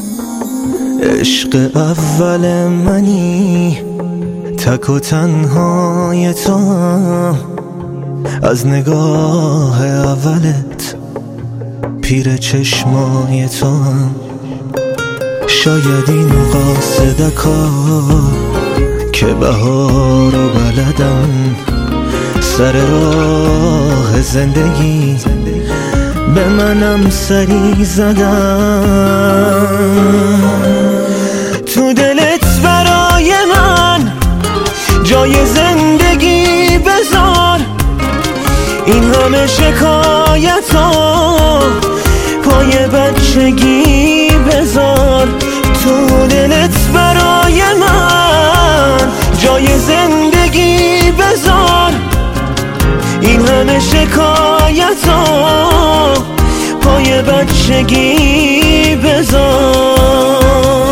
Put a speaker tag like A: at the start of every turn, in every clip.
A: عشق اول منی، تک و تنهای تو هم، از نگاه اولت پیر چشمای تو هم. شاید این قاصدکا که بهار و بلدم، سر راه زندگی به منم سری زدم. تو دلت برای من جای زندگی بذار، این همه شکایتا پای بچگی بذار. تو دلت برای من جای زندگی بذار، این همه شکایتا پای بچگی بذار.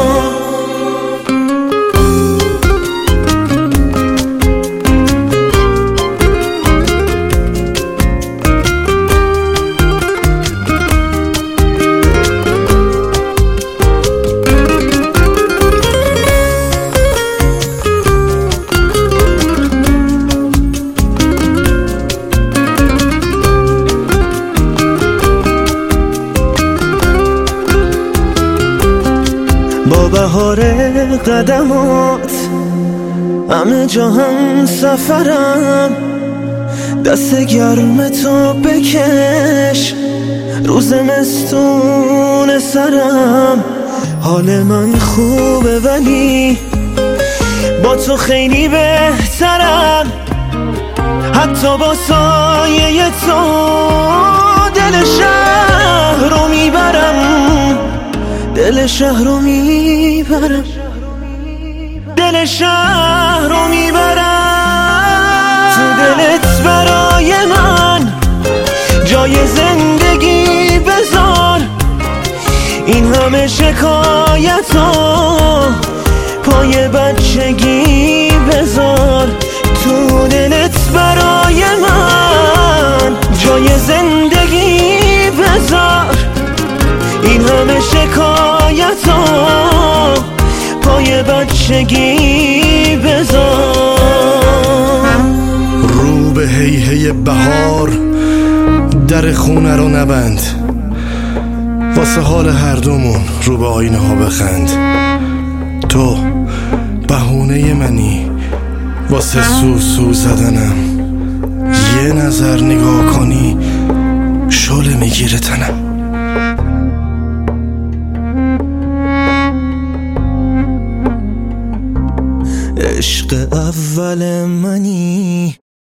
A: با بهار قدمات همه جا هم سفرم، دست گرم تو بکش روز زمستون سرم. حال من خوبه ولی با تو خیلی بهترم، حتی با سایه تو دل شهر رو میبرم، دل شهر رو میبرم، دل شهر رو میبرم. تو دلت برای من جای زندگی بذار، این همه شکایتا پای بچگی بذار. تو دلت برای من جای زندگی بذار، این همه شکایتا پای بچگی بذار.
B: رو به هی بهار در خونه رو نبند، واسه حال هر دومون رو به آینه ها بخند. تو بهونه منی واسه سو زدنم، یه نظر نگاه کنی شعله میگیره تنم.
A: عشق اول منی